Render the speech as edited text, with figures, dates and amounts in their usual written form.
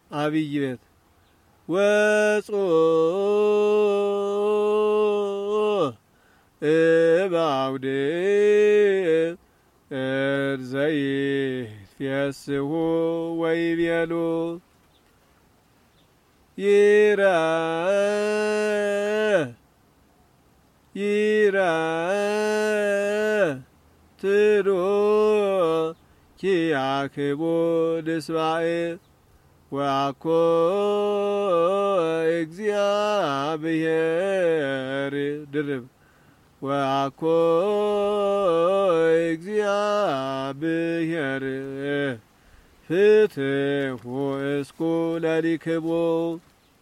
አብይ ቤት ወጾ እባውዴ ዘይትፌስሑ ወይቤሉ ይራ ትዶ ኪያክቦ ድስባኤ ወአኮ እግዚአብሔር ድርብ ወአኮ እግዚአብሔር ፍትሑ እስኩ ለሊክቦ